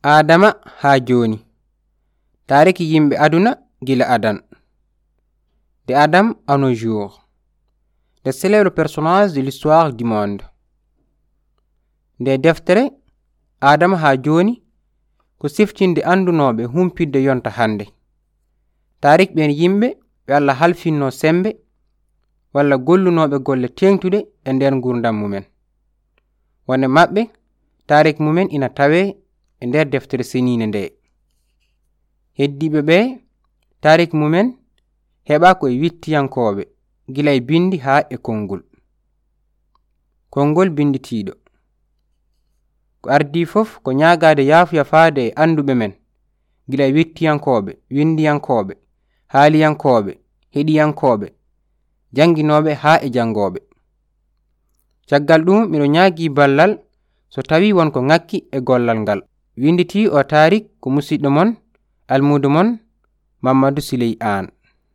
Adama ha joni. Tariki yimɓe aduna gila Adam. De Adam à nos jours. Des célèbres personnages de l'histoire du monde. Nde deftere Adama ha joni ko siftinde andunoɓe humpidde yonta hande. Tarik ɓen yimɓe ɓe Allah halfinno sembe walla gollunoɓe golle tengtude e nder gurdam mumen. Wonde maɓɓe tarik mumen ina tawe e nder deftere senine nde. Heddiɓe ɓe tarik mumen heɓa ko e wittiyankoɓe gila e bindi ha e konngol. Konngol binditiɗo. Ko ardi fof ko ñagade yafuya faade e anduɓe men gila e wittiyankoɓe, windiyankoɓe, haaliyankoɓe, heɗiyankoɓe, janginoɓe ha e jangoɓe. Caggal ɗum miɗo ñaagi ballal so tawi wonko ngakki e gollal ngal. Winditi o tarik ko musidɗo mon almudo mon Mamadou Siley Anne.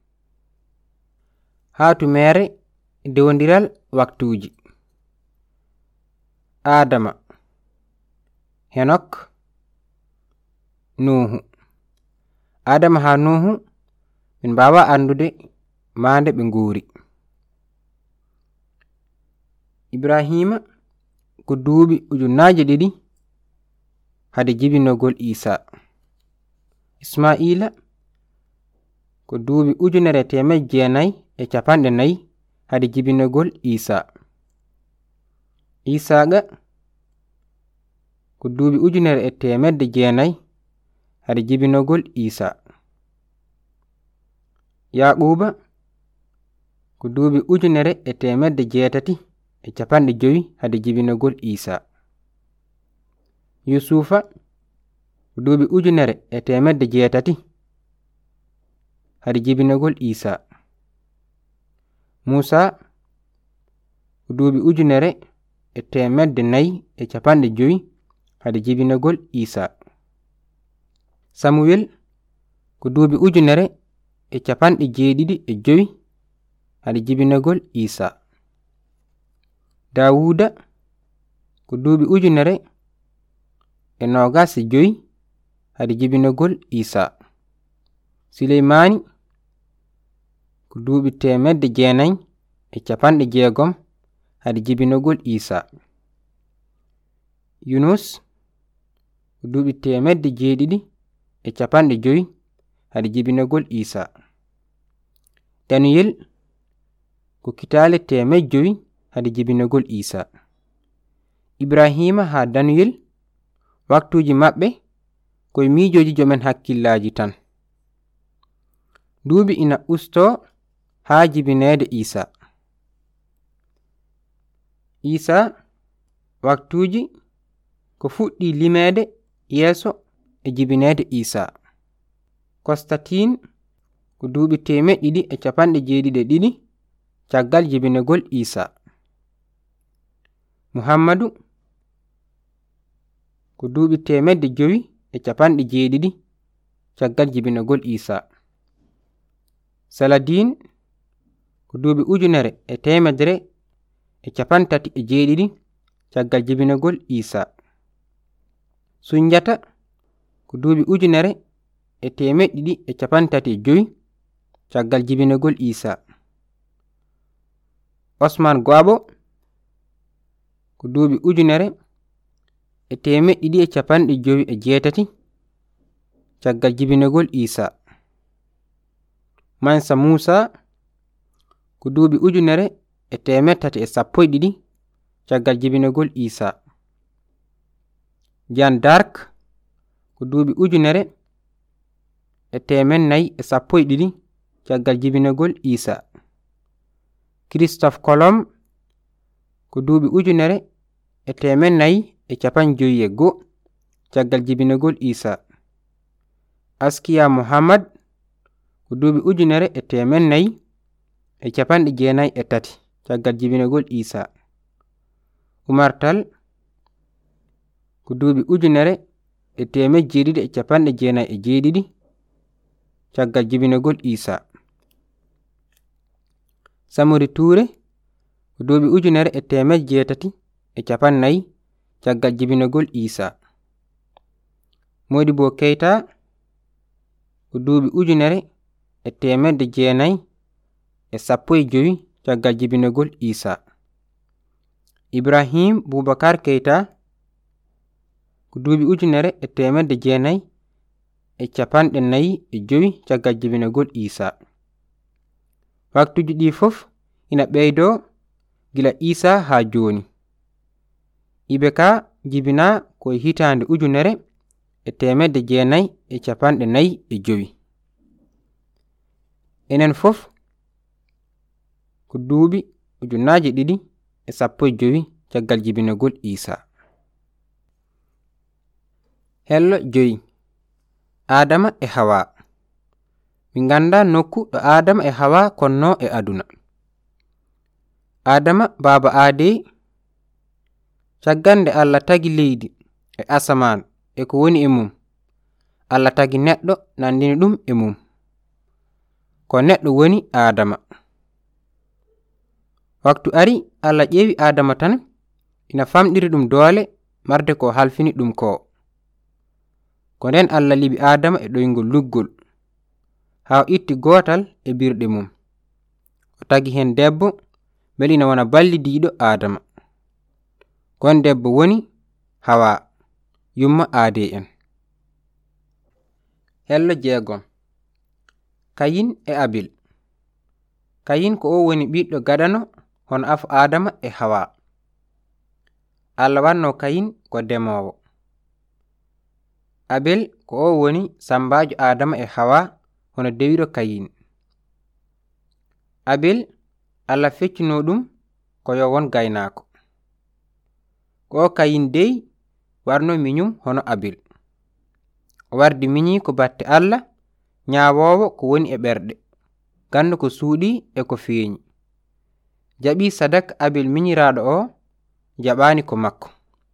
Haatu mere dewdiral waktuji. Adama, Henok, Nuhu. Adama ha Nuhu min mbawa andude mande ɓe nguuri. Ibrahima ko duuɓi ujunnaje ɗiɗi hade jibinogol Isa. Ismaila ko duuɓi 1940 hade jibinogol Isa. Isaga ko duuɓi 1900 hade jibinogol Isa. Yaquba ko duuɓi 1850 hade jibinogol Isa. Yusufa ko duuɓi 1800 hade jibinogol Isa. Musa ko duuɓi 1450 hade jibinogol Isa. Samuel ko duuɓi 705 hade jibinogol Isa. Dawuda ko duuɓi 25 hade jibinogol Isa. Suleymani ko duuɓi 960 hade jibinogol Isa. Yunus ko duuɓi 750 hade jibinogol Isa. Daniel ko kitale 500 hade jibinogol Isa. Ibrahima ha Daniel waktuji maɓɓe koye miijoji jomen hakkillaji tan. Duuɓi ina usto ha jibinede Isa. Isa waktuji ko fuɗɗi limede yeeso e jibinede Isa. Konstantin ko duuɓi 272 caggal jibinogol Isa. Muhammadu ko duuɓi 570 caggal jibinogol Isa. Saladin ko duuɓi 137 caggal jibinogol Isa. Sunjata ko duuɓi 235 caggal jibinogol Isa. Osman Gwabo ko duuɓi 258 caggal jibinogol Isa. Mansa Musa ko duuɓi 312 caggal jibinogol Isa. Jeanne d'Arc ko duuɓi 412 caggal jibinogol Isa. Christophe Colomb ko duuɓi 451 caggal jibinogol Isa. Askia Muhammad ko duuɓi 493 caggal jibinogol Isa. Umar Tal ko duuɓi 297 caggal jibinogol Isa. Samori Touré ko duuɓi 850 caggal jibinogol Isa. Modibo Keita ko duuɓi 1915 caggal jibinagol Isa. Ibrahim Boubacar Keita ko duuɓi 1945 caggal jibinagol Isa. Waktuji ɗi fof ina ɓeydo gila Isa ha joni. IBK jibina koye hitande 1945. Enen fof ko duuɓi 2015 caggal jibinagol Isa. Hello joyi. Adama e Hawa. Min ganda nokku ɗo Adama e Hawa konno e aduna. Adama baba Ade caggande Allah tagi leydi e asaman e ko woni e mum, Allah tagi neɗɗo nandini ɗum e mum. Ko neɗɗo woni Adama. Waktu ari Allah ƴeewi Adama tan ina famɗiri ɗum doole marde ko halfini ɗum ko. Ko nden Allah liɓi Adama e ɗoyngol luggol ha o itti gotal e birɗe mum. O tagi hen debbo beli ina wona ballidiɗo Adama. Gon debbo woni Hawa, yumma Ade en. Hello jeegom. Kayin e Abil. Kayin ko o woni ɓiɗɗo gadano hono afo Adama e Hawa. Allah wanno Kayin ko demowo. Abel ko o woni sambajo Adama e Hawa hono dewiro Kayin. Abel Allah feccino ɗum ko yo won gaynako. Ko o Kayin dey warno miñum hono Abel. O wardi miñi ko batte Allah, ñaawowo ko woni e ɓerɗe, gandu ko suuɗi e ko feeñi. Jaɓi sadak Abel miñiraɗo o, jaɓani ko makko.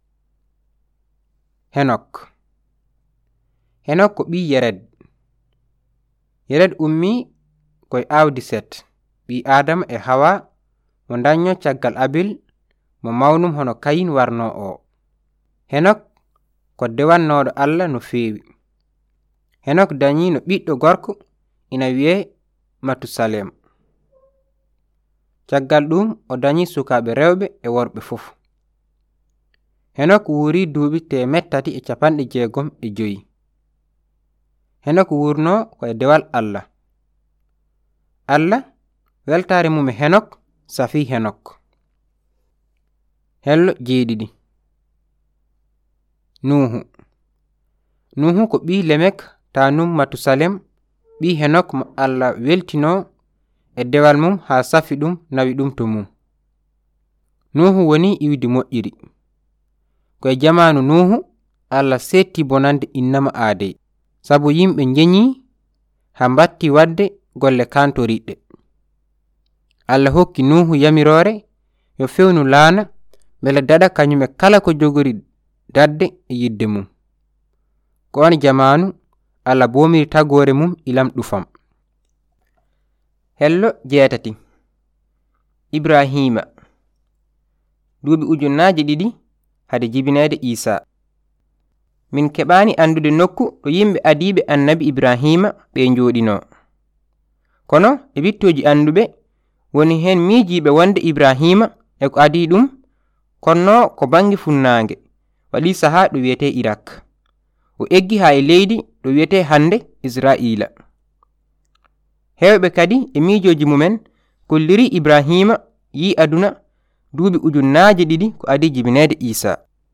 Henok. Henok ko ɓi Yered. Yered ummi koye awdi Set, ɓi Adama e Hawa mo dañño caggal Abel mo mawnum hono Kayin warno o. Henok ko dewannoɗo Allah no feewi. Henok dañi no ɓiɗɗo gorko ina wiye Matusalem. Caggal ɗum o dañi sukaɓe rewɓe e worɓe fof. Henok wuri duuɓi 365. Henok wurno ko e dewal Allah. Allah weltare mum e Henok safi Henok. Hello jeeɗiɗi. Nuhu. Nuhu ko ɓi Lemek tanum Matusalem, ɓi Henok mo Allah weltino e dewal mum ha safi ɗum nawi ɗum to mum. Nuhu woni iwdi moƴƴiri. Koye jamanu Nuhu Allah setti bonande innama Ade, sabu yimɓe njeñi ha batti wadde golle kantoriɗɗe. Allah hokki Nuhu yamirore yo fewnu laana bele dada kañum e kala ko jogori dadde e yidde mum. Ko on jamanu Allah bomiri tagore mum ilam ɗufam. Hello jeetati. Ibrahima. Duuɓi 2000 hade jibinede Isa. Min keɓani andude nokku ɗo yimɓe adiɓe annabi Ibrahima ɓe njoɗino. Kono e bittoji anduɓe woni hen miijiɓe wonde Ibrahima e ko adi ɗum konno ko bangi funnange waɗi saha ɗo wiyete Irak. O eggi ha e leydi ɗo wiyete hande Israila. Hewɓe kadi e miijoji mumen kolliri Ibrahima yi aduna duuɓi 2000 ko adi jibinede Isa.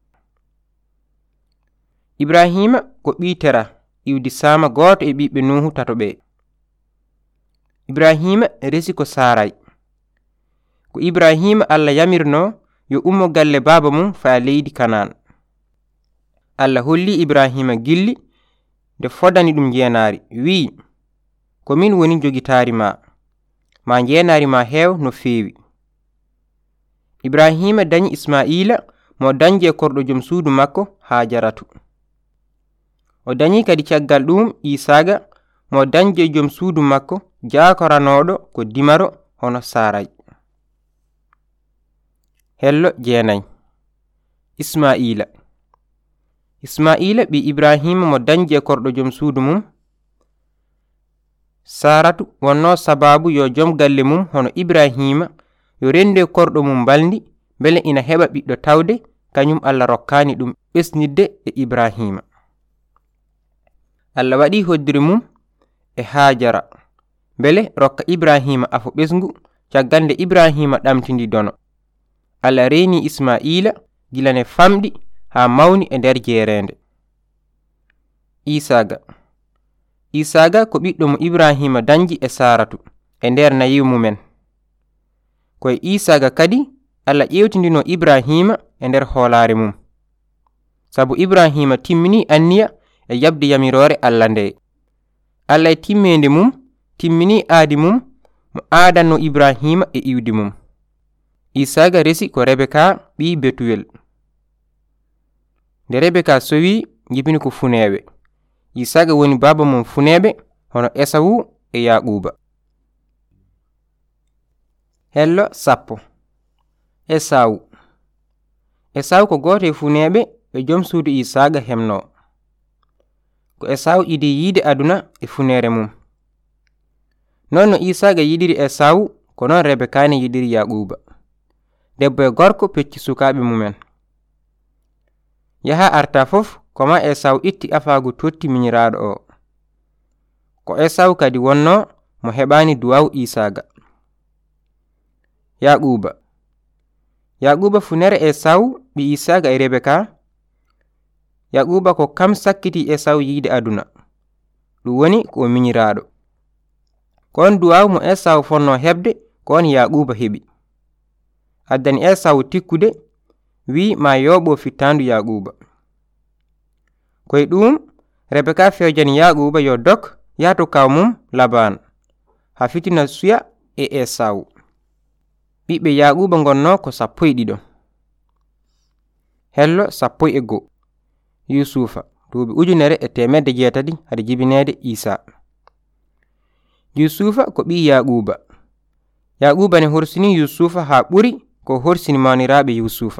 Ibrahima ko ɓi Tera, iwdi Sama goto e ɓiɓɓe Nuhu tatoɓe. Ibrahima resi ko Saray. Ko Ibrahima Allah yamirno yo ummo galle baba mum fa leydi Kanan. Allah holli Ibrahima gilli nde fodani ɗum jeenari, wi ko min woni jogitari ma jeenari ma heew no feewi. Ibrahima dañi Ismaila mo dañje korɗo joom suudu makko Hajaratu. O dañi kadi caggal ɗum Isaga mo dañje joom suudu makko jaakoranoɗo ko dimaro hono Saray. Hello jeenayi. Ismaila. Ismaila ɓi Ibrahima mo dañji e korɗo jom suudu mum. Saratu wonno sababu yo jom galle mum hono Ibrahima yo rendu e korɗo mum balndi bele ina heɓa ɓiɗɗo tawde, kañum Allah rokkani ɗum ɓesnidde e Ibrahima. Allah waɗi hoddiri mum e Hajara bele rokka Ibrahima afo ɓesngu caggal nde Ibrahima ɗamtindi dono. Allah reeni Ismaila gilane famɗi ha mawni e nder jeerende. Isaga ko ɓiɗɗo mo Ibrahima dañji e Saratu e nder nayi mumen. Koye Isaga kadi Allah ƴewtindino Ibrahima e nder hoolare mum, sabu Ibrahima timmini anniya e yabde yamirore Allah nde. Allah e timmende mum timmini aadi mum mo aadanno Ibrahima e iwdi mum. Isaga resi ko Rebeka ɓi Betuwel. Nde Rebeka sowi jibini ko funeeɓe. Isaga woni baba mum funeeɓe hono Esawu e Yaquba. Hello 10. Esawu ko goto e funeeɓe ɓe jom suudu Isaga hemno. Ko Esawu idi yiide aduna e funere mum. Non no Isaga yidiri Esawu ko non Rebeka ne yidiri Yaquba. Debbo e gorko pecci sukaaɓe mumen. Yaha arta fof koma Esawu itti afaagu totti miñiraaɗo o. Ko Esawu kadi wonno mo heɓani duwawu Isaga. Yaquba funere Esawu ɓi Isaga e Rebeka. Yaquba ko kam sakkiti Esawu yiide aduna, ɗum woni ko o miñiraaɗo. Kon duwawu mo Esawu fonno heɓde kon Yaquba heɓi. Addani Esawu tikkude, wi ma yoɓo fittandu Yaquba. Koye ɗum Rebeka fewjani Yaquba yo dok yahto kaw mum Laban ha fitina suya e Esawu. Ɓiɓɓe Yaquba gonno ko 12. Hello 11. Yusufa duuɓi 1800 hade jibinede Isa. Yusufa ko ɓi Yaquba. Yaquba ne horsini Yusufa ha ɓuri ko horsini maniraɓe Yusufa.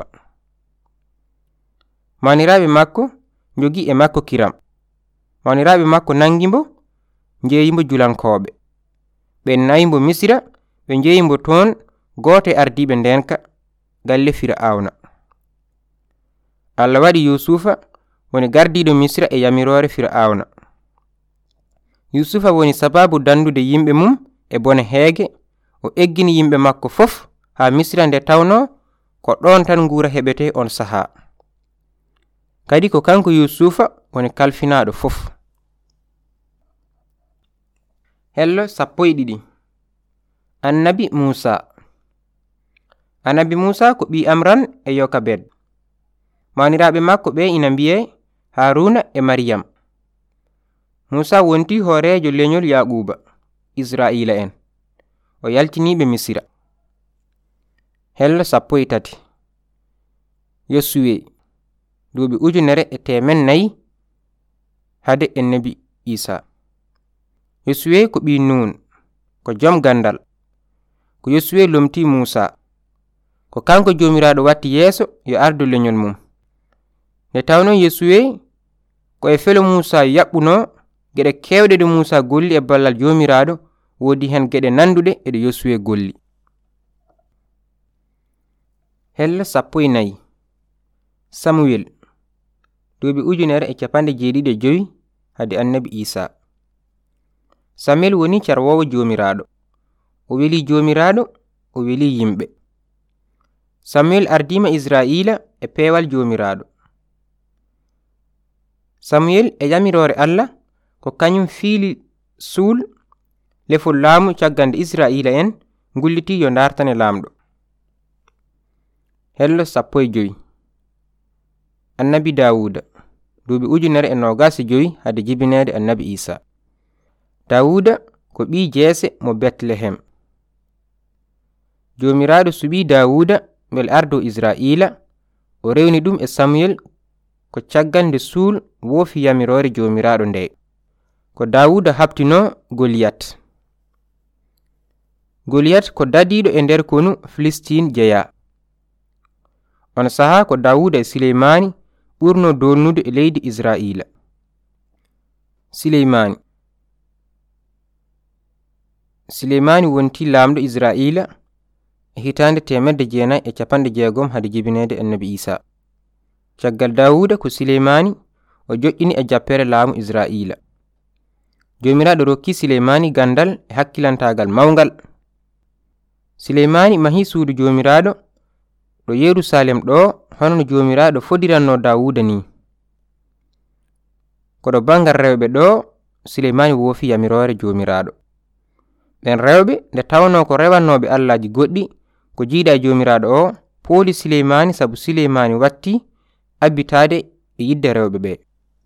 Maniraɓe makko jogi e makko kiram. Maniraɓe makko nangimbo jeeyimbo julankoɓe. Ɓe nayimbo Misira, ɓe jeeyimbo toon goto e ardiɓe ndenka galle Fir'auna. Allah waɗi Yusufa woni gardiɗo Misira e yamirore Fir'auna. Yusufa woni sababu dandude yimɓe mum e bone heege. O eggini yimɓe makko fof ha Misira nde tawno ko ɗon tan nguura heɓete on saha. Kadi ko kanko Yusufa woni kalfinaɗo fof. Hello 12. Annabi Musa. Annabi Musa ko ɓi Amran e Yokabed. Maniraɓe makko ɓe ina mbiye Haruna e Maryam. Musa wonti hoorejo leñol Yaquba, Israila en. O yaltiniɓe Misira. Hello 13. Yosuwe duuɓi 1400 hade Annabi Isa. Yosuwe ko ɓi Nun, ko jom gandal. Ko Yosuwe lomti Musa. Ko kanko jomiraɗo watti yeeso yo ardu leñol mum. Nde tawno Yosuwe ko e felo Musa yaɓɓuno geɗe kewɗe de Musa golli e ballal jomiraɗo, wodi hen geɗe nanduɗe e de Yosuwe golli. Hello 14. Samuel duuɓi 1705 hade Annabi Isa. Samuel woni carwowo jomiraɗo. O weli jomiraɗo, o weli yimɓe. Samuel ardima Israila e peewal jomiraɗo. Samuel e yamirore Allah ko kañum fiili Suul lefol laamu caggande Israila en ngulliti yo dartane lamɗo. Hello 15. Annabi Dawuda duuɓi 1025 hade jibinede Annabi Isa. Dawuda ko ɓi Jese mo Bethlehem. Jomiraɗo suɓi Dawuda bel ardo Israila, o rewni ɗum e Samuel ko caggande Suul woofi yamirore jomiraɗo nde. Ko Dawuda habtino Goliyat. Goliyat ko dadiɗo e nder konu Filistin jeya. On saha ko Dawuda e Suleymani ɓurno dolnude e leydi Israila. Sileymani wonti laamɗo Israila e hitande 960 hade jibinede annabi Isa. Caggal Dawuda ko Sileymani o joƴƴini e jappere laamu Israila. Jomiraɗo rokki Sileymani gandal e hakkilantagal mawgal. Sileymani mahi suudu jomiraɗo ɗo Yerusalem ɗo hono no jomiraɗo fodiranno Dawuda ni. Koɗo bangal rewɓe ɗo Sileymani woofi yamirore jomiraɗo. ɓen rewɓe nde tawno ko rewannoɓe allaji goɗɗi ko jiiɗa e jomiraɗo o pooli Sileymani sabu Sileymani watti abbitade e yidde rewɓe ɓe.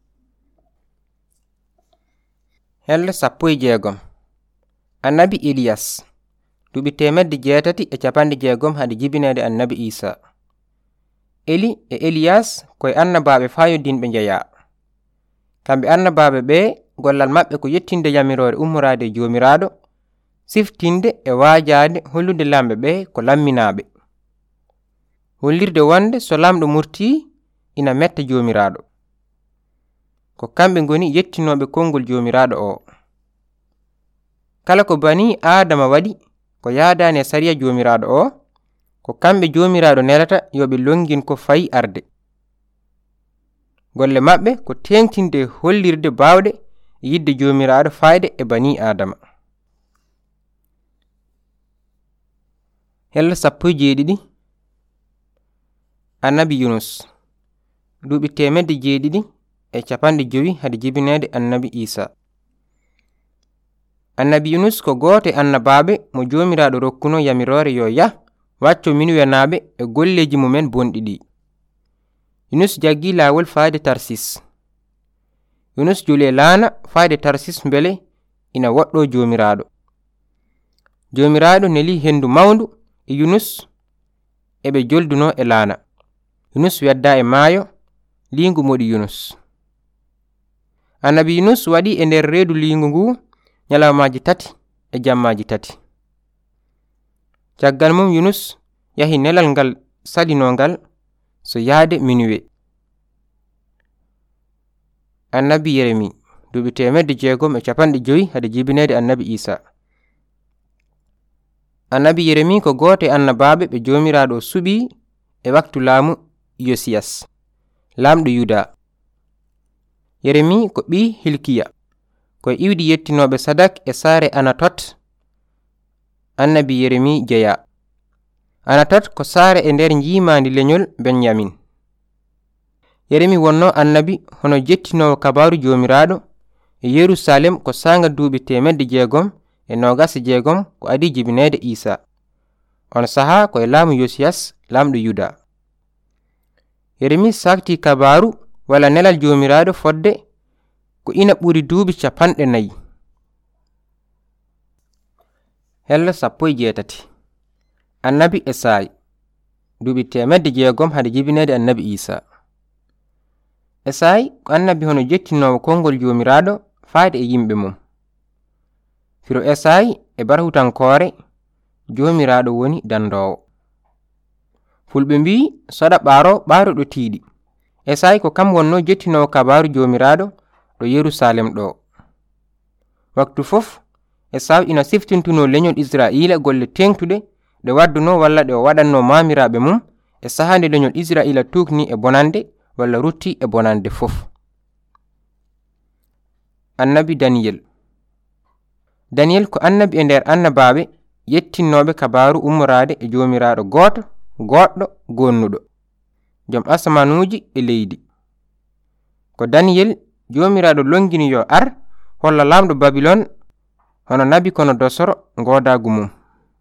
Helle 16 annabi Eliyas duɓi 860 hade jibinede annabi Isa. Eli e Eliyas koye annabaɓe fayoddinɓe jeeya. Kamɓe annabaɓe ɓe gollal maɓɓe ko yettinde yamirore ummorade e jomiraɗo, siftinde e waajade hollude lamɓe ɓe ko lamminaɓe. Hollirde wonde so lamɗo murti ina metta jomiraɗo. Ko kamɓe goni yettinoɓe konngol jomiraɗo o. Kala ko bani Adama waɗi ko yaadani e sariya jomiraɗo o, ko kamɓe jomiraɗo nelata yoɓe longin ko fayi arde. Golle maɓɓe ko tengtinde hollirde bawɗe yidde jomiraɗo fayde e bani Adama. Helle 17 annabi Yunus duuɓi 750 hade jibinede annabi Isa. Annabi Yunus ko gooto e annabaɓe mo jomiraɗo rokkuno yamirore yo yah wacco minuwenaɓe e golleji mumen bonɗi ɗi. Yunus jaggi laawol faade Tarsis. Yunus juli laana faade Tarsis mbele ina woɗɗo jomiraɗo. Jomiraɗo neli hendu mawndu e Yunus eɓe jolduno e laana. Yunus wedda e maayo, lingu moɗi Yunus. Annabi Yunus waɗi e nder reedu lingu ngu nyalawmaji 3 e jammaji 3. Caggal mum Yunus yahi nelal ngal salinongal so yaade minuwe. Annabi Yeremi duuɓi 650 hade jibinede annabi Isa. Annabi Yeremi ko gooto e annabaɓe ɓe jomiraɗo suɓi e waktu laamu Yosiyas, lamɗo Yuda. Yeremi ko ɓi Hilkiya, ko iwdi yettinoɓe Sadak e saare Anatot. Annabi Yeremi jeeya. Anatot ko saare e nder jiimandi leñol Benyamin. Yeremi wonno annabi hono jettinowo kabaru jomiraɗo e Yerusalem ko sanga duuɓi 626 ko adi jibinede Isa. On saha ko e laamu Yosiyas lamɗo Yuda. Yeremi sakti kabaru wala nelal jomiraɗo fodde ko ina ɓuri duuɓi 40. Helle 18 annabi Esai duuɓi 600 hade jibinede annabi Isa. Esai ko annabi hono jettinowo konngol jomiraɗo faade e yimɓe mum. Firo Esai e barhutankore jomiraɗo woni dandowo. Fulɓe mbi soɗa ɓaro ɗo tiiɗi. Esai ko kam wonno jettinowo kabaru jomiraɗo ɗo Yerusalem ɗo. Waktu fof Esau ina siftintuno leñol Israila golle tengtuɗe ɗe wadduno walla ɗe o waɗanno mamiraɓe mum e sahande leñol Israila tukni e bonande walla rutti e bonande fof. Annabi Daniel ko annabi e nder annabaɓe yettinnoɓe kabaru ummorade e jomiraɗo goto goɗɗo gonnuɗo, joom asamanuji e leydi. Ko Daniel jomiraɗo longini yo ar holla lamɗo Babilon hono nabi kono dosoro ngodagu mum.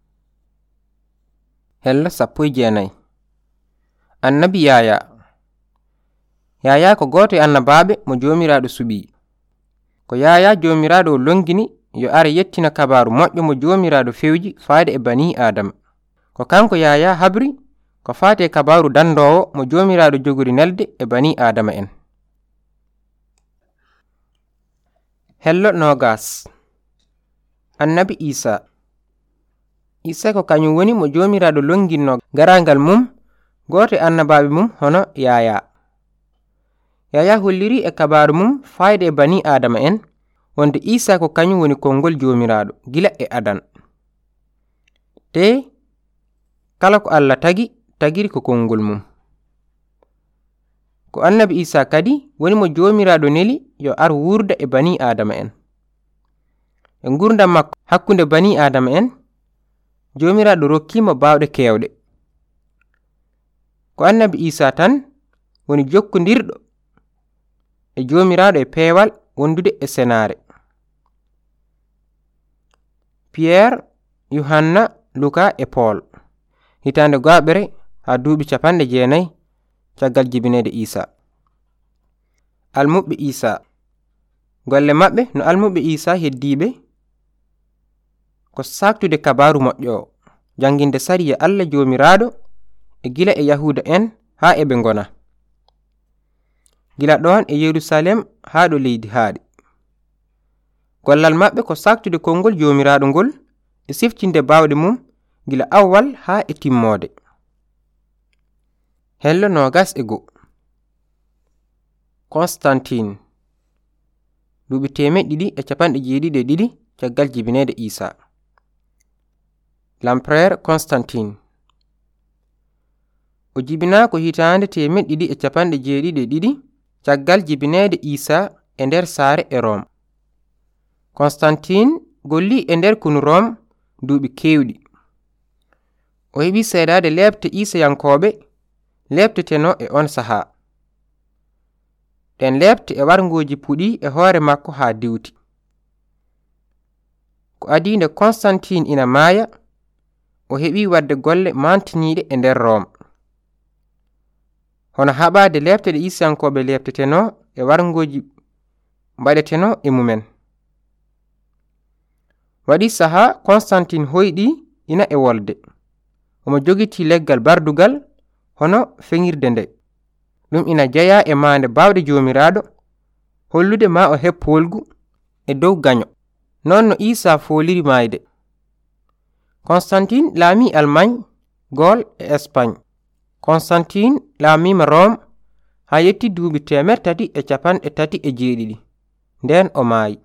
Helle 19 annabi Yaya ko goto e annabaɓe mo jomiraɗo suɓi. Ko Yaya jomiraɗo longini yo ar yettina kabaru moƴƴo mo jomiraɗo fewji faade e bani Adama. Ko kanko Yaya habri ko faate kabaru dandowo mo jomiraɗo jogori nelde e bani Adama en. Hello nogas annabi Isa ko kañum woni mo jomiraɗo longinno garangal mum goto e annabaɓe mum hono Yaya. Yaya holliri e kabaru mum fayde e bani adama en wonde Isa ko kañum woni konngol jomiraɗo gila e adan. Te kala ko Allah tagiri ko konngol mum. Ko annabi Isa kadi woni mo jomiraɗo neli yo ar wurda e bani adama en. E gurdam makko hakkunde bani adama en, jomiraɗo rokkimo bawɗe kewɗe. Ko annabi Isa tan woni jokkodirɗo e jomiraɗo e peewal wondude e senare. Pierre, Yohanna, Luka e Paul. Hitande gaɓere ha duuɓi 90 caggal jibinede Isa. Almuɓɓe Isa. Golle maɓɓe no almuɓɓe Isa heddiɓe ko saktude kabaru moƴƴo o, janginde sariya Allah jomiraɗo e gila e Yahuda en ha eɓe gona. Gila ɗon e Yerusalem ha ɗo leydi haaɗi. Gollal maɓɓe ko saktude konngol jomiraɗo ngol e siftinde bawɗe mum gila awwal ha e timmode. Hello 21. Constantine. Duuɓi 272 caggal jibinede Isa. L'Empereur Constantine. O jibina ko hitande 272 caggal jibinede Isa e nder saare e Rome. Constantine golli e nder kunu Rome duuɓi kewɗi. O heɓi seedade lebte Isa yankoɓe lebteteno e on saha. Den lebte e warngoji puɗi e hoore makko ha diwti. Ko adinde Constantine ina maaya, o heɓi wadde golle mantiniɗe e nder Rome. Hono haɓade lebte ɗe Isayankoɓe lebteteno e warngoji mbaɗeteno e mumen. Waɗi saha Constantine hoyɗi ina e wolde. Omo jogiti leggal bardugal hono feŋirde nde. Ɗum ina jeya e mande bawɗe jomiraɗo hollude ma o heb polgu e dow gaño. Non no Isa foliri mayde. Constantine laami Allemagne, Gaule e Espagne. Constantine laamima Rome ha yetti duuɓi 337 nden o maayi.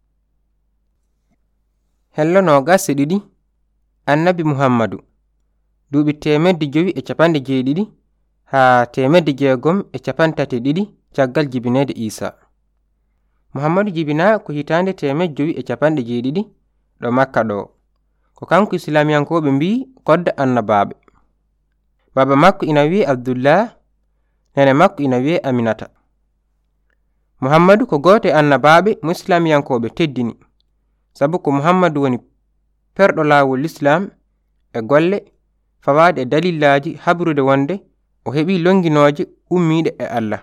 Hello 22. Annabi Muhammadu. Duuɓi 597 ha 632 caggal jibinede Isa. Muhammadu jibina ko hitande 597 ɗo Makka ɗo. Ko kanko Islamiyankoɓe mbi kodda annabaɓe. Baba makko ina wiye Abdullah, nene makko ina wiye Aminata. Muhammadu ko goto e annabaɓe mo Islamiyankoɓe teddini, sabu ko Muhammadu woni perɗo lawol l'Islam e golle fawade e dalillaji habrude wonde o heɓi longinoje ummiɗe e Allah.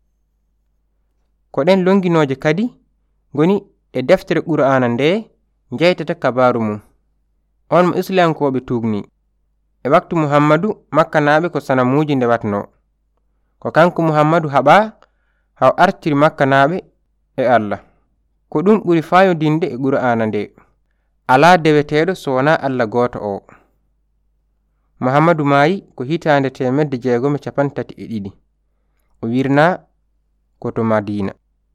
Ko ɗen longinoje kadi goni e deftere Qur'ana nde jeytata kabaru mum. On mo Islamiyankoɓe tugni. E waktu Muhammadu makkanaɓe ko sanamuji nde watno. Ko kanko Muhammadu haɓa haw artiri makkanaɓe e Allah. Ko ɗum ɓuri fayodinde e Qur'ana nde. Ala deweteɗo so wona Allah goto o. Muhammadu maayi ko hitande 632. O wirna ko to Madina.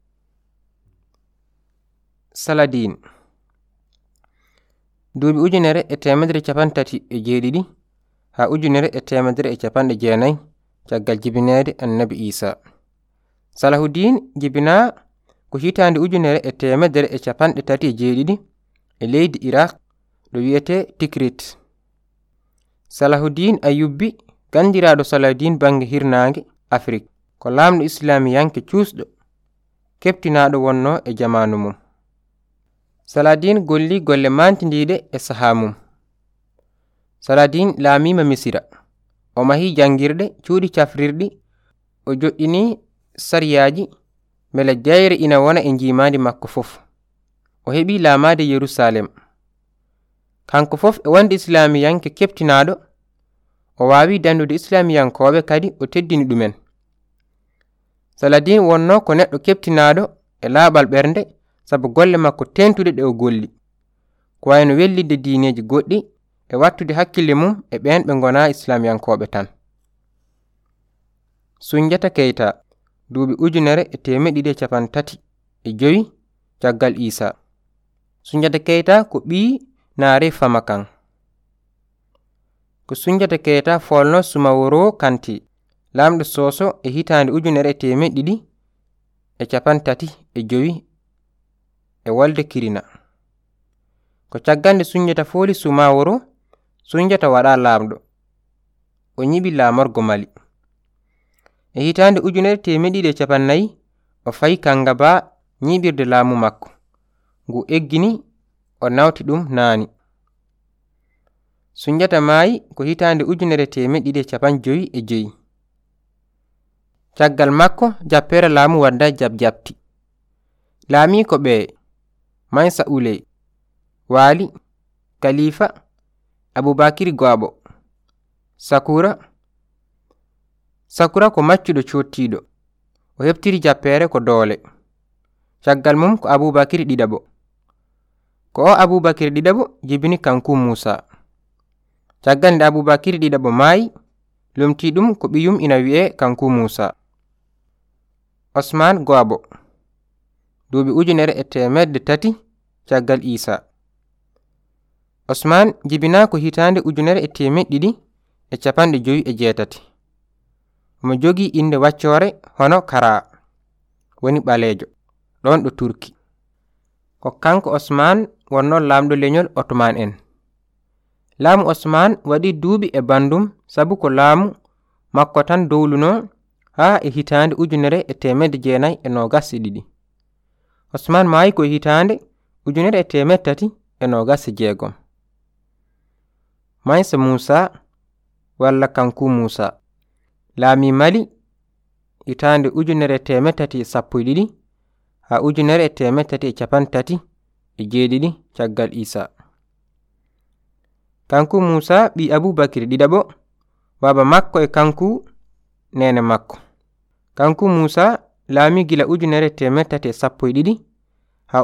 Saladin. Duuɓi 1337 ha 1390 caggal jibinede Annabi Isa. Salahuddin jibina ko hitande 1337 e leydi Iraq ɗo wiyete Tikrit. Salahuddin Ayyubi gandiraɗo Salahuddin bange hirnange Afrique, ko lamɗo Islamiyanke cuusɗo keɓtinaɗo wonno e jamanu mum. Saladin golli golle mantindiɗe e saha mum. Saladin laamima Misira. O mahi jangirɗe cuuɗi cafrirɗi, o joɗɗini sariyaji bele jeyre ina wona e jimandi makko fof. O heɓi laamade Yerusalem. Kanko fof e wonde Islamiyanke keɓtinaɗo, o wawi dandude Islamiyankoɓe kadi o teddini ɗumen. Saladin wonno ko neɗɗo keɓtinaɗo e laaɓal ɓernde sabu golle makko tentude ɗe o golli, ko wayno wellidde diineji goɗɗi e wattude hakkille mum e ɓen ɓe gona Islamiyankoɓe tan. Sunjata Keita. duuɓi 235 caggal Isa. Sunjata Keita ko ɓii Naare Famakan. Ko Sunjata Keita folno Sumaworo Kante lamɗo Soso e hitande 1935 e Walde Kirina. Ko caggande Sunjata foli Sumaworo, Sunjata waɗa lamɗo o nyiɓi lamorgo Mali. E hitande 1940 o fayi Kangaba nyiɓirde laamu makko ngu eggini o nawti ɗum naani. Sunjata maayi ko hitande 1955. Caggal makko jappere laamu wadda jabjabti. Laami ko ɓe Maysa Ule, Waali, Khalifa, Aboubakry Gwabo, Sakura ko maccuɗo cottiɗo o heɓtiri jappere ko doole. Caggal mum ko Aboubakry ɗiɗaɓo. Ko o Aboubakry ɗiɗaɓo jibini Kanku Musa. Caggal nde Aboubakry ɗiɗaɓo maayi lomti ɗum ko ɓiyum ina wi'e Kanku Musa. Osman Gwabo duuɓi 1300 caggal Isa. Osman jibina ko hitande 1258. Omo jogi inde waccore hono Kara woni ɓaleejo ɗon ɗo Turki. Ko kanko Osman wonno lamɗo leñol Ottoman en. Laamu Osman waɗi duuɓi e bandum sabu ko laamu makko tan dowluno ha e hitande 1922. Osman maayi ko hitande 1326. Maysa Musa walla Kanku Musa laami Mali hitande 1312 ha 1337 caggal Isa. Kanku Musa ɓi Aboubakry ɗiɗaɓo, baba makko e kanku nene makko. Kanku Musa laami gila 1312 ha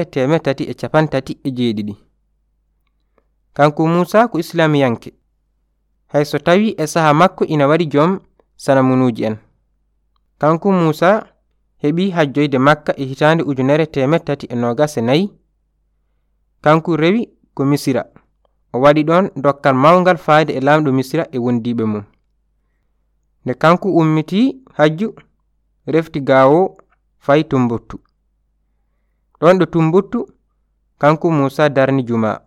1337. Kanku Musa ko Islamiyanke, hayso tawi e saha makko ina waɗi joom sanamunuji en. Kanku Musa heɓi hajjoyde Makka e hitande 1324. Kanku rewi ko Misira, o waɗi ɗon dokkal mawngal faade e lamɗo Misira e wondiɓe mum. Nde kanku ummiti hajju refti gawo fayi Tumbuktu. Ɗon ɗo Tumbuktu Kanku Musa darni juma.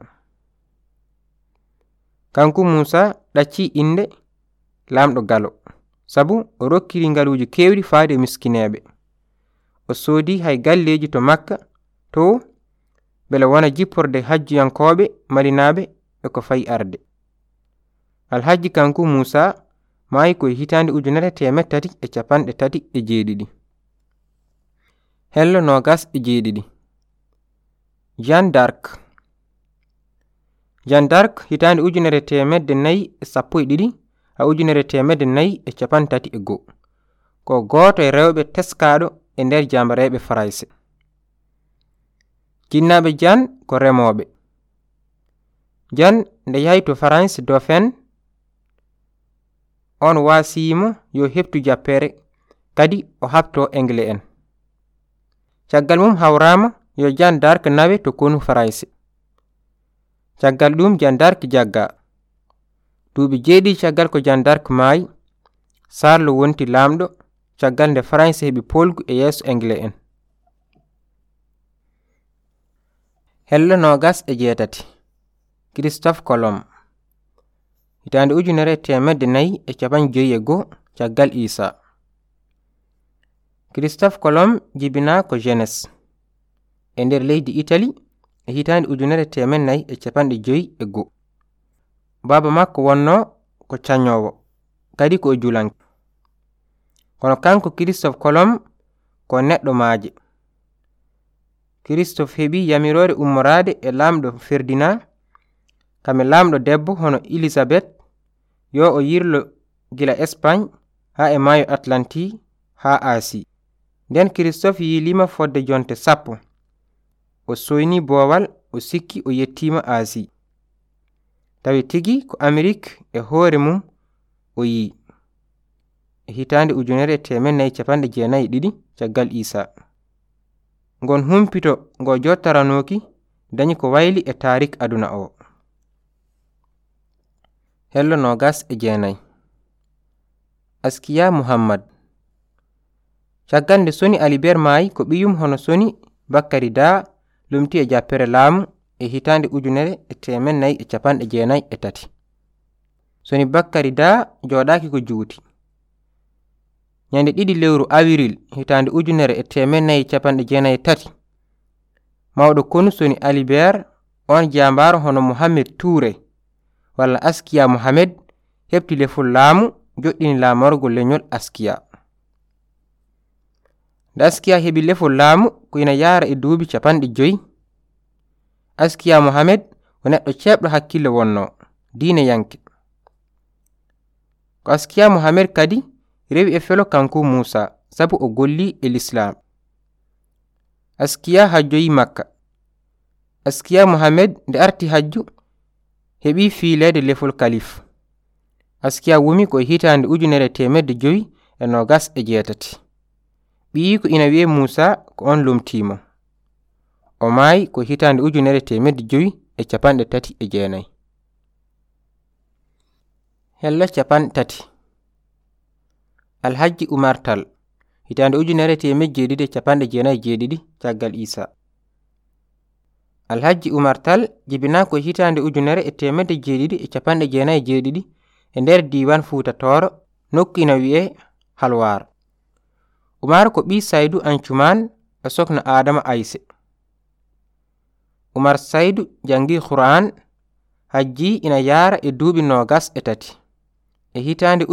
Kanku Musa ɗacci inde lamɗo Galo sabu o rokkiri ngaluji kewɗi faade miskineɓe. O soodi hay galleji to Makka to bele wona jipporde hajjuyankoɓe malinaɓe e ko fayi arde. Alhaji Kanku Musa maayi ko hitande 1337. Hello 27. Jeanne d'Arc. Jeanne d'Arc hitande 1412 ha 1431 ko goto e rewɓe teskaɗo e nder jambareɓe Farayse. Jinnaɓe Jeanne ko remoɓe. Jeanne nde yahi to France Dauphin on wasimo yo heptu jappere kadi o habto Anglais en. Caggal mum hawrama yo Jeanne d'Arc nawe to konu Farayse. Caggal ɗum Jeanne d'Arc jagga. Duuɓi 7 caggal ko Jeanne d'Arc maayi, Sarlo wonti lamɗo caggal nde France heɓi polgu e yeeso Anglais en. Hello 28. Christophe Colomb hitande 1451 caggal Isa. Christophe Colomb jibina ko Jeunesse e nder leydi Italy e hitande 1451. Baba makko wonno ko canyowo kadi ko julanke. Kono kanko Christophe Colomb ko neɗɗo maaje. Christophe heɓi yamirore ummorade e lamɗo Ferdinand kame lamɗo debbo hono Elizabeth yo o yirlo gila Espagne ha e maayo Atlantique ha Asie. Nden Christophe yi lima fodde jonte 10 o soyni boowal o sikki o yettima Asie. Tawi tigi ko Amerique e hoore mum o yi. hitande 1492 caggal Isa. Ngon humpito ngo jottaranoki dañi ko wayli e tarik aduna o. Hello 29 Askiya Muhammad. Caggal nde Soni Alibert maayi ko ɓiyum hono Soni Bakary Da lumti e jappere laamu e hitande 1993. Soni Bakary Da joɗaki ko juuti. Nyande 2 lewru Awiril hitande 1993 mawɗo konu Soni Alibert on jambaro hono Mohamed Touré walla Askiya Mohamed heɓti lefol laamu joɗɗini laamorgo leñol Askiya. Nde Askiya heɓi lefol laamu ko ina yara e duuɓi 50. Askiya Mohamed o neɗɗo ceɓɗo hakkille wonno diine yanke. Ko Askiya Mohamed kadi rewi e felo kanko Musa sabu o golli e l'Islam. Askiya hajjoyi Makka. Askiya Mohamed nde arti hajju heɓi fiilede lefol kalif. Askiya wumi ko hitande 528. Ɓiyi ko ina wiye Musa ko on lumtimo. O maayi ko hitande 539. Hello 30 Alhaji Umar Tall hitande 1997 caggal Isa. Alhaji Umar Tall jibina ko hitande 1997 e nder diwan Fuuta Tooro nokku ina wiye Halwar. Umar ko ɓi Saydu Ancuman e sokna Adama Ayse. Umar Saydu jangi Qur'an hajji ina yara e duuɓi 23. E hitande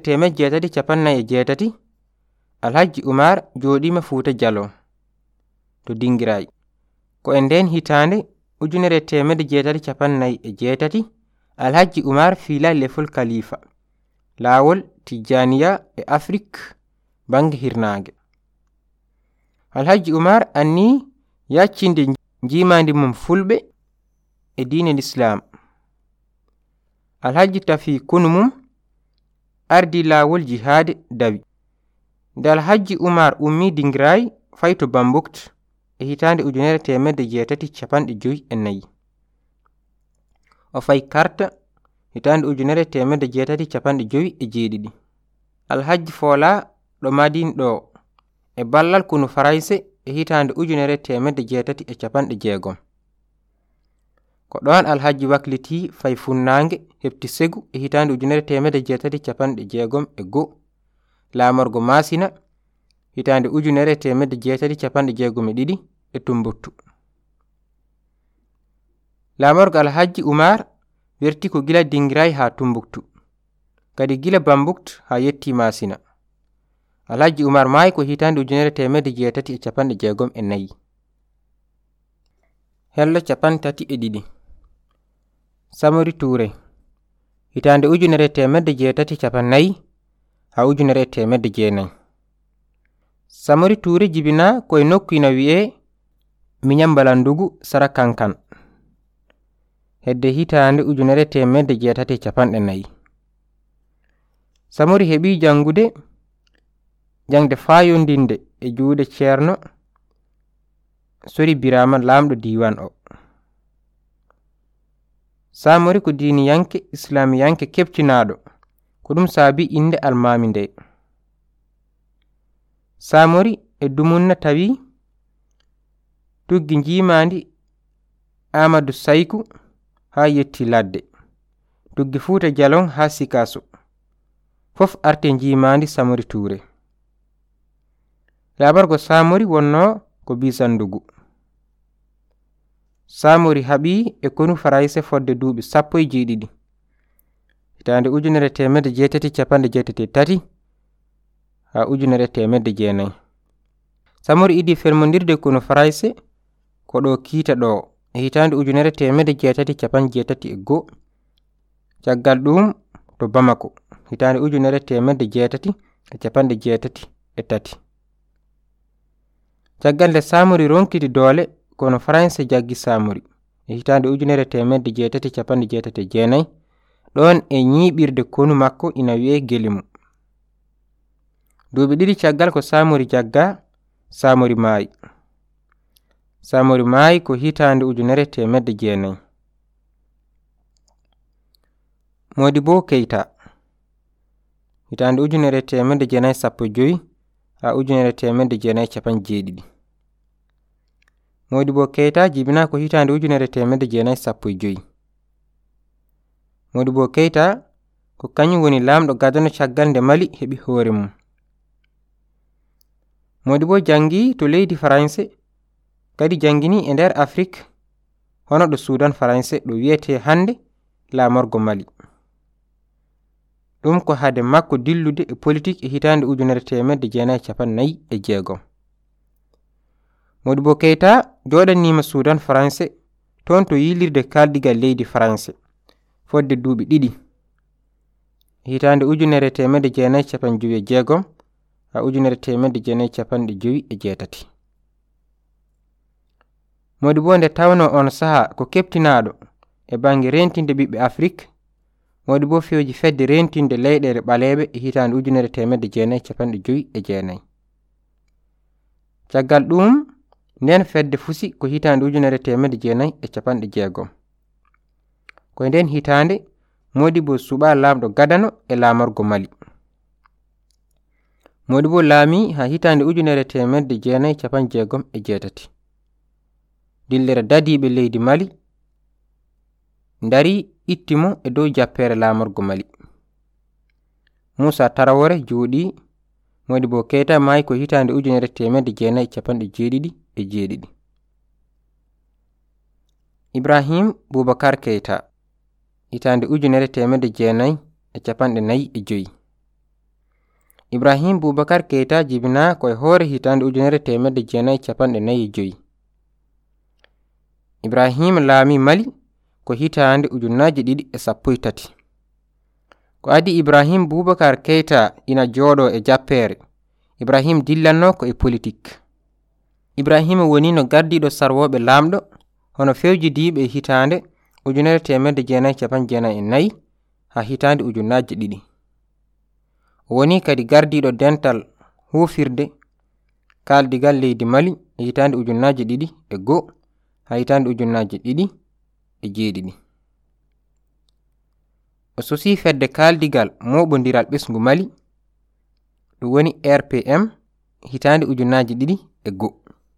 1998 Alhaji Umar joɗima Fuuta Jalon to Dingiray. Ko e nden hitande 1998 Alhaji Umar fiila lefol Khalifa laawol Tijaniya e Afrique bange hirnage. Alhaji Umar anni yaccinde jimandi mum fulɓe e diine l'Islam. Alhaji tafi kunu mum ardi laawol jihad dawi. Nde Alhaji Umar ummi Dingiray fayto Bambukt e hitande 1954. O fay Karta hitande 1957. Alhaji Fola ɗo Madine ɗo e ballal kunu Farayse e hitande 1960. Ko ɗon Alhaji wakliti fay funnange heɓti segu e hitande 1961. Laamorgo Masina hitande 1962 e Tumbuttu. Laamorgo Alhaji Umar werti ko gila Dingiray ha Tumbuktu kadi gila Bambukt ha yetti Masina. Alhaji Umar maayi ko hitande 1964. Hello 32 Samori Touré hitande 1994 ha 1994. Samori Touré jibina koye nokku ina wi'e Miñambalandugu Sara Kankan hedde hitande 1994. Samori heɓi jangde fayondinde e juuɗe Ceerno Sori Birama lamɗo diwan o. Samori ko diiniyanke islamiyanke keɓtinaɗo ko ɗum saabi inde almami nde. Samori e dumunna tawi tuggi jimandi Amadou Sayku ha yetti ladde tuggi Fuuta Jalon ha Sikaso fof arte jimandi Samori Touré. Labargo Samori wonno ko Bisandugu. Samori haɓi e konu Farayse fodde duuɓi 17 hitande 1983 ha 1994. Samori idi fermondirde konu Farayse ko ɗo kiita ɗo e hitande 1981. Caggal ɗum to Bamako hitande 1983. Caggal nde Samori ronkiti doole kono Farayse jaggi Samori e hitande 1989 ɗon e ñiɓirde konu makko ina wi'e Gelimu. duuɓi ɗiɗi caggal ko Samori jagga, Samori maayi. Samori maayi ko hitande 1900. Modibo Keita hitande 1915 ha 1970. Modibo Keita jibina ko hitande 1915. Modibo Keita ko kañum woni lamɗo gadano caggal nde Mali heɓi hoore mum. Modibo jangi to leydi France kadi jangini e nder Afrique hono ɗo Sudan France ɗo wiyete hande lamorgo Mali. ɗum ko hade makko dillude e politique e hitande 1946. Modibo Keita joɗanima Sudan France ton to yilirde kaldigal leydi France fodde duuɓi ɗiɗi hitande 1956 ha 1958. Modibo nde tawno on saha ko keptinaɗo e bange rentinde ɓiɓɓe Afrique. Modibo fewji fedde rentinde leyɗele ɓaleɓe e hitande 1959. Caggal ɗum nden fedde fusi ko hitande 1960. Ko nden hitande Modibo suɓa lamɗo gadano e lamorgo Mali. Modibo laami ha hitande 1968. Dillere dadiɓe leydi Mali dari ittimo e dow jappere lamorgo Mali. Musa Tarawore jooɗi. Modibo Keita maayi ko hitande 1977. Ibrahim Boubacar Keita hitande 1945. Ibrahim Boubacar Keita jibina koye hoore hitande 1945. Ibrahim laami Mali ko hitande 2013. Ko adi Ibrahim Boubacar Keita ina jooɗo e jappere, Ibrahim dillanno ko e politique. Ibrahim woni no gardiɗo sarwoɓe lamɗo hono fewjidiɓe hitande 1994 ha hitande 2000. Woni kadi gardiɗo dental hufirde kaldigal leydi Mali e hitande 2001 ha hitande 2007. O sosi fedde kaldigal moɓodiral ɓesgu Mali ɗum woni RPM hitande 2002.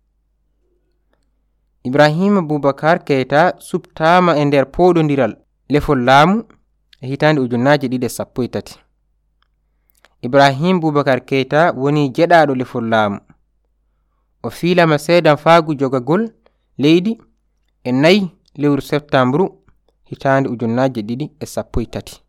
Ibrahima Boubacar Keita subtama e nder poɗodiral lefol laamu e hitande 2013. Ibrahim Boubacar Keita woni jeɗaɗo lefol laamu. O fiilama seedan faagu jogagol leydi e 4 lewru septambru hitande 2013.